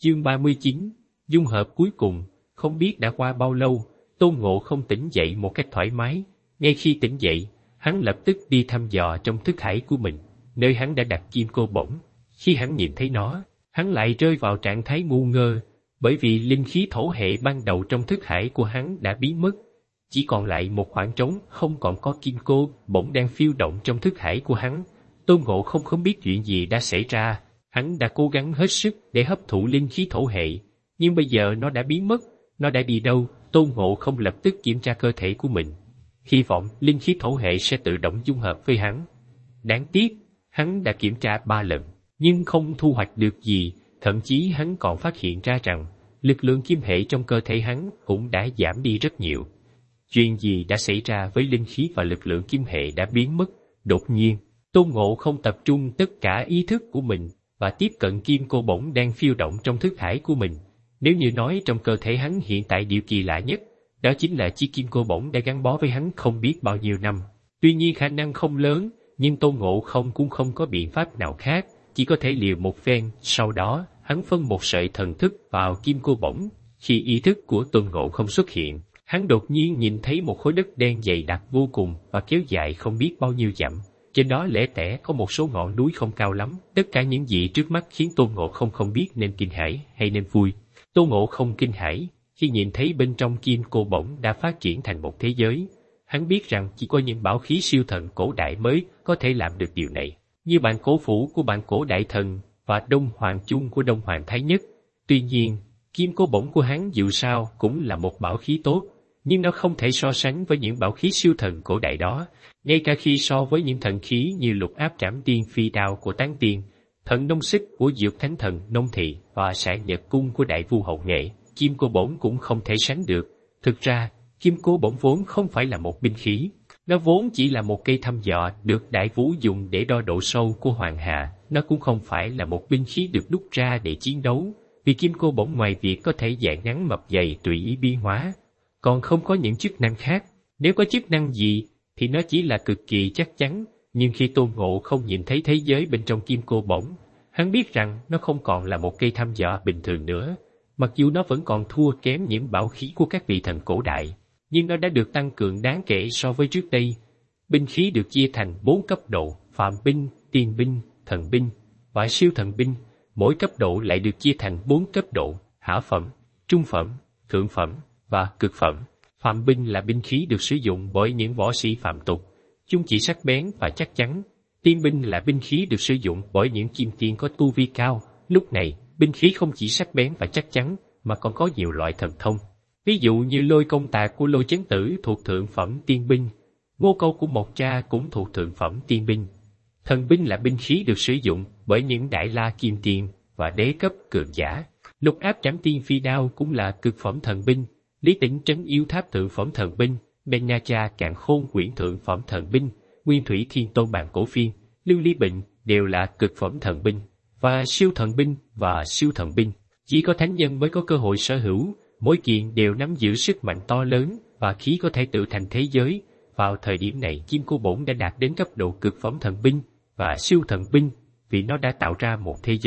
Chương 39, dung hợp cuối cùng. Không biết đã qua bao lâu, Tôn Ngộ Không tỉnh dậy một cách thoải mái. Ngay khi tỉnh dậy, hắn lập tức đi thăm dò trong thức hải của mình, nơi hắn đã đặt kim cô bổng. Khi hắn nhìn thấy nó, hắn lại rơi vào trạng thái ngu ngơ, bởi vì linh khí thổ hệ ban đầu trong thức hải của hắn đã biến mất. Chỉ còn lại một khoảng trống, không còn có kim cô bổng đang phiêu động trong thức hải của hắn. Tôn Ngộ Không không biết chuyện gì đã xảy ra. Hắn đã cố gắng hết sức để hấp thụ linh khí thổ hệ, nhưng bây giờ nó đã biến mất. Nó đã đi đâu? Tôn Ngộ Không lập tức kiểm tra cơ thể của mình, hy vọng linh khí thổ hệ sẽ tự động dung hợp với hắn. Đáng tiếc, hắn đã kiểm tra 3 lần, nhưng không thu hoạch được gì. Thậm chí hắn còn phát hiện ra rằng lực lượng kim hệ trong cơ thể hắn cũng đã giảm đi rất nhiều. Chuyện gì đã xảy ra với linh khí và lực lượng kim hệ đã biến mất? Đột nhiên, Tôn Ngộ Không tập trung tất cả ý thức của mình và tiếp cận kim cô bổng đang phiêu động trong thức hải của mình. Nếu như nói trong cơ thể hắn hiện tại điều kỳ lạ nhất, đó chính là chiếc kim cô bổng đã gắn bó với hắn không biết bao nhiêu năm. Tuy nhiên khả năng không lớn, nhưng Tôn Ngộ Không cũng không có biện pháp nào khác, chỉ có thể liều một phen. Sau đó, hắn phân một sợi thần thức vào kim cô bổng. Khi ý thức của Tôn Ngộ Không xuất hiện, hắn đột nhiên nhìn thấy một khối đất đen dày đặc vô cùng và kéo dài không biết bao nhiêu dặm. Trên đó lẻ tẻ có một số ngọn núi không cao lắm. Tất cả những gì trước mắt khiến Tôn Ngộ Không không biết nên kinh hãi hay nên vui. Tôn Ngộ Không kinh hãi khi nhìn thấy bên trong kim cô bổng đã phát triển thành một thế giới. Hắn biết rằng chỉ có những bảo khí siêu thần cổ đại mới có thể làm được điều này, như bản cổ phủ của bản cổ đại thần và Đông Hoàng chung của Đông Hoàng Thái Nhất. Tuy nhiên, kim cô bổng của hắn dù sao cũng là một bảo khí tốt, nhưng nó không thể so sánh với những bảo khí siêu thần cổ đại đó. Ngay cả khi so với những thần khí như Lục Áp Trảm Tiên Phi Đao của Tán Tiên, Thần Nông Xích của Dược Thánh Thần Nông Thị và Sạn Nhật Cung của Đại Vu Hậu Nghệ, kim cô bổng cũng không thể sánh được. Thực ra, kim cô bổng vốn không phải là một binh khí, nó vốn chỉ là một cây thăm dò được Đại Vũ dùng để đo độ sâu của Hoàng Hà. Nó cũng không phải là một binh khí được đúc ra để chiến đấu, vì kim cô bổng ngoài việc có thể dạng ngắn mập dày tùy ý biến hóa, còn không có những chức năng khác. Nếu có chức năng gì thì nó chỉ là cực kỳ chắc chắn. Nhưng khi Tôn Ngộ Không nhìn thấy thế giới bên trong kim cô bổng, hắn biết rằng nó không còn là một cây thăm dò bình thường nữa. Mặc dù nó vẫn còn thua kém những bảo khí của các vị thần cổ đại, nhưng nó đã được tăng cường đáng kể so với trước đây. Binh khí được chia thành 4 cấp độ: phàm binh, tiên binh, thần binh và siêu thần binh. Mỗi cấp độ lại được chia thành 4 cấp độ: hạ phẩm, trung phẩm, thượng phẩm và cực phẩm. Phàm binh là binh khí được sử dụng bởi những võ sĩ phàm tục, chúng chỉ sắc bén và chắc chắn. Tiên binh là binh khí được sử dụng bởi những kim tiên có tu vi cao. Lúc này, binh khí không chỉ sắc bén và chắc chắn, mà còn có nhiều loại thần thông. Ví dụ như Lôi Công Tạc của Lôi Chấn Tử thuộc thượng phẩm tiên binh, Ngô Câu của Mộc Tra cũng thuộc thượng phẩm tiên binh. Thần binh là binh khí được sử dụng bởi những đại la kim tiên và đế cấp cường giả. Lục Áp Trảm Tiên Phi Đao cũng là cực phẩm thần binh, Lý Tĩnh Trấn Yêu Tháp thượng phẩm thần binh, Ben Nha Cha Càn Khôn Quyển thượng phẩm thần binh, Nguyên Thủy Thiên Tôn Bàn Cổ Phiên, Lưu Ly Bệnh đều là cực phẩm thần binh. Và siêu thần binh và siêu thần binh chỉ có thánh nhân mới có cơ hội sở hữu. Mỗi kiện đều nắm giữ sức mạnh to lớn và khí có thể tự thành thế giới. Vào thời điểm này, kim cô bổng đã đạt đến cấp độ cực phẩm thần binh và siêu thần binh, vì nó đã tạo ra một thế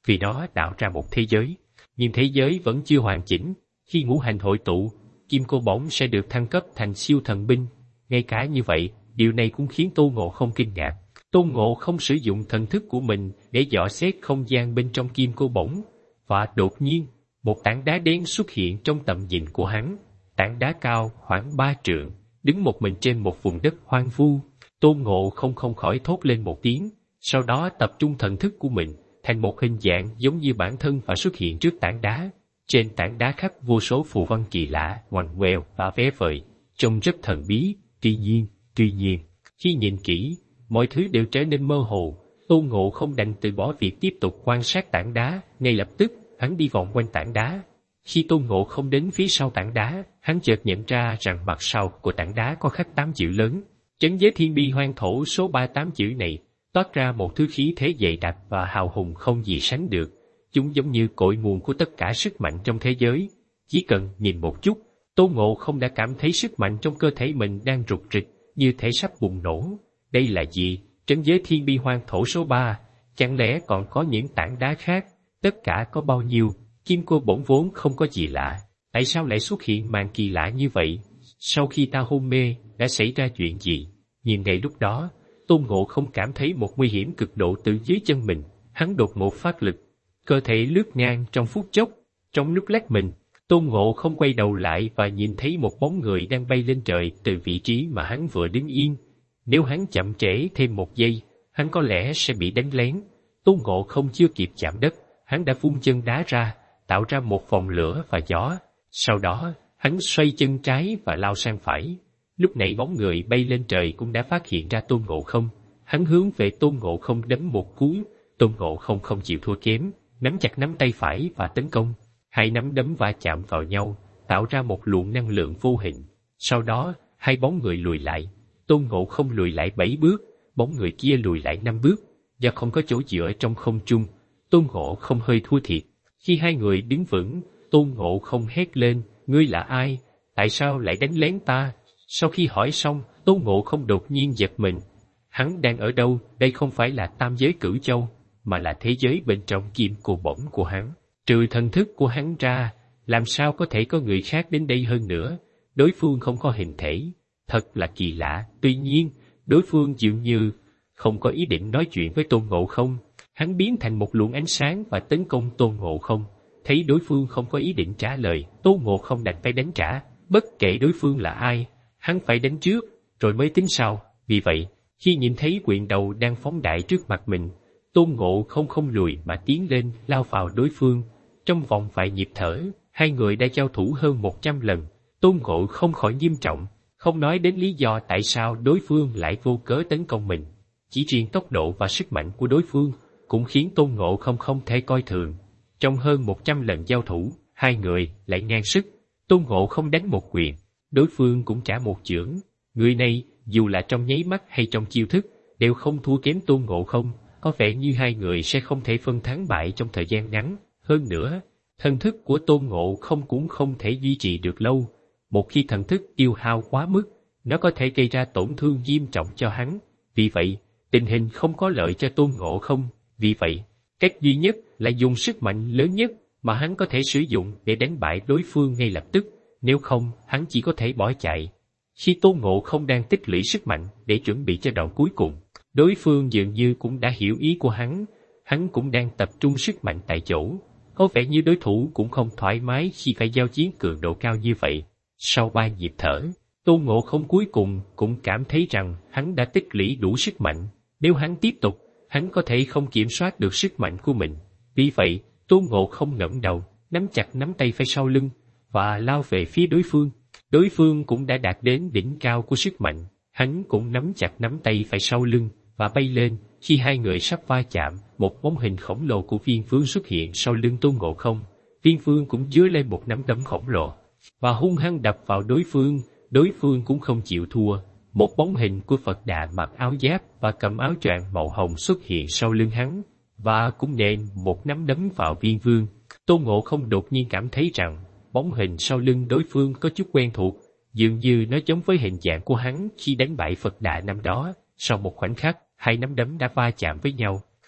giới. Nhưng thế giới vẫn chưa hoàn chỉnh. Khi ngũ hành hội tụ, kim cô bổng sẽ được thăng cấp thành siêu thần binh. Ngay cả như vậy, điều này cũng khiến Tôn Ngộ Không kinh ngạc. Tôn Ngộ Không sử dụng thần thức của mình để dò xét không gian bên trong kim cô bổng, và đột nhiên, một tảng đá đen xuất hiện trong tầm nhìn của hắn. Tảng đá cao khoảng 3 trượng, đứng một mình trên một vùng đất hoang vu. Tôn Ngộ Không không khỏi thốt lên một tiếng, sau đó tập trung thần thức của mình thành một hình dạng giống như bản thân và xuất hiện trước tảng đá. Trên tảng đá khắc vô số phù văn kỳ lạ, ngoằn ngoèo và vé vời, trông rất thần bí. Tuy nhiên, khi nhìn kỹ, mọi thứ đều trở nên mơ hồ. Tôn Ngộ Không đành từ bỏ việc tiếp tục quan sát tảng đá. Ngay lập tức, hắn đi vòng quanh tảng đá. Khi Tôn Ngộ Không đến phía sau tảng đá, hắn chợt nhận ra rằng mặt sau của tảng đá có khắc 8 chữ lớn. Trấn Giới Thiên Bi Hoang Thổ số 38 chữ này toát ra một thứ khí thế dày đặc và hào hùng không gì sánh được. Chúng giống như cội nguồn của tất cả sức mạnh trong thế giới. Chỉ cần nhìn một chút, Tôn Ngộ Không đã cảm thấy sức mạnh trong cơ thể mình đang rục rịch, như thể sắp bùng nổ. Đây là gì? Trấn Giới Thiên Bi Hoang Thổ số 3, chẳng lẽ còn có những tảng đá khác? Tất cả có bao nhiêu? Kim cô bổng vốn không có gì lạ, tại sao lại xuất hiện màn kỳ lạ như vậy? Sau khi ta hôn mê, đã xảy ra chuyện gì? Nhưng ngay lúc đó, Tôn Ngộ không cảm thấy một nguy hiểm cực độ từ dưới chân mình. Hắn đột ngột phát lực, cơ thể lướt ngang trong phút chốc. Trong lúc lách mình, Tôn Ngộ không quay đầu lại và nhìn thấy một bóng người đang bay lên trời từ vị trí mà hắn vừa đứng yên. Nếu hắn chậm trễ thêm một giây, hắn có lẽ sẽ bị đánh lén. Tôn Ngộ không chưa kịp chạm đất, hắn đã vung chân đá ra, tạo ra một vòng lửa và gió. Sau đó, hắn xoay chân trái và lao sang phải. Lúc này bóng người bay lên trời cũng đã phát hiện ra Tôn Ngộ không. Hắn hướng về Tôn Ngộ không đấm một cú. Tôn Ngộ không không chịu thua kém, nắm chặt nắm tay phải và tấn công. Hai nắm đấm va chạm vào nhau, tạo ra một luồng năng lượng vô hình. Sau đó, hai bóng người lùi lại. Tôn Ngộ không lùi lại 7 bước, bóng người kia lùi lại 5 bước. Do không có chỗ dựa trong không trung, Tôn Ngộ không hơi thua thiệt. Khi hai người đứng vững, Tôn Ngộ không hét lên, ngươi là ai? Tại sao lại đánh lén ta? Sau khi hỏi xong, Tôn Ngộ không đột nhiên giật mình. Hắn đang ở đâu? Đây không phải là tam giới Cửu Châu, mà là thế giới bên trong kim cô bổng của hắn. Trừ thần thức của hắn ra, làm sao có thể có người khác đến đây hơn nữa? Đối phương không có hình thể. Thật là kỳ lạ. Tuy nhiên, đối phương dường như không có ý định nói chuyện với Tôn Ngộ không. Hắn biến thành một luồng ánh sáng và tấn công Tôn Ngộ không. Thấy đối phương không có ý định trả lời, Tôn Ngộ không đành phải đánh trả. Bất kể đối phương là ai, hắn phải đánh trước, rồi mới tính sau. Vì vậy, khi nhìn thấy quyền đầu đang phóng đại trước mặt mình, Tôn Ngộ không lùi mà tiến lên lao vào đối phương. Trong vòng vài nhịp thở, hai người đã giao thủ hơn 100 lần. Tôn Ngộ không khỏi nghiêm trọng, không nói đến lý do tại sao đối phương lại vô cớ tấn công mình. Chỉ riêng tốc độ và sức mạnh của đối phương cũng khiến Tôn Ngộ không thể coi thường. Trong hơn 100 lần giao thủ, hai người lại ngang sức. Tôn Ngộ không đánh một quyền, đối phương cũng trả một chưởng. Người này, dù là trong nháy mắt hay trong chiêu thức, đều không thua kém Tôn Ngộ không. Có vẻ như hai người sẽ không thể phân thắng bại trong thời gian ngắn. Hơn nữa, thần thức của Tôn Ngộ không cũng không thể duy trì được lâu. Một khi thần thức tiêu hao quá mức, nó có thể gây ra tổn thương nghiêm trọng cho hắn. Vì vậy, tình hình không có lợi cho Tôn Ngộ không. Vì vậy, cách duy nhất là dùng sức mạnh lớn nhất mà hắn có thể sử dụng để đánh bại đối phương ngay lập tức. Nếu không, hắn chỉ có thể bỏ chạy. Khi Tôn Ngộ không đang tích lũy sức mạnh để chuẩn bị cho đòn cuối cùng, đối phương dường như cũng đã hiểu ý của hắn. Hắn cũng đang tập trung sức mạnh tại chỗ. Có vẻ như đối thủ cũng không thoải mái khi phải giao chiến cường độ cao như vậy. Sau 3 nhịp thở, Tôn Ngộ không cuối cùng cũng cảm thấy rằng hắn đã tích lũy đủ sức mạnh. Nếu hắn tiếp tục, hắn có thể không kiểm soát được sức mạnh của mình. Vì vậy, Tôn Ngộ không ngẩng đầu, nắm chặt nắm tay phải sau lưng và lao về phía đối phương. Đối phương cũng đã đạt đến đỉnh cao của sức mạnh. Hắn cũng nắm chặt nắm tay phải sau lưng và bay lên. Khi hai người sắp va chạm, một bóng hình khổng lồ của Viên Vương xuất hiện sau lưng Tôn Ngộ không. Viên Vương cũng giơ lên một nắm đấm khổng lồ và hung hăng đập vào đối phương. Đối phương cũng không chịu thua. Một bóng hình của Phật Đà mặc áo giáp và cầm áo choàng màu hồng xuất hiện sau lưng hắn và cũng nện một nắm đấm vào Viên Vương. Tôn Ngộ không đột nhiên cảm thấy rằng bóng hình sau lưng đối phương có chút quen thuộc, dường như nó giống với hình dạng của hắn khi đánh bại Phật Đà năm đó. Sau một khoảnh khắc, hai nắm đấm đã va chạm với nhau.